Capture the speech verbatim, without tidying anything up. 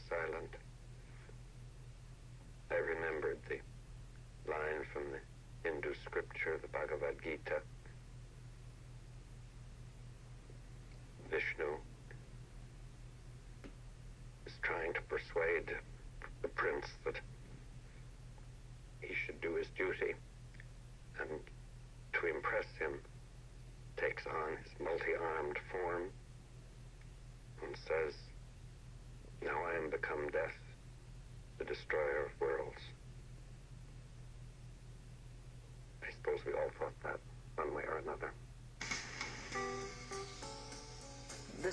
silent, I remembered the line from the Hindu scripture, the Bhagavad Gita. Vishnu is trying to persuade the prince that he should do his duty, and to impress him takes on his multi-armed form and says, "Now I am become death, the destroyer of worlds." I suppose we all thought that one way or another.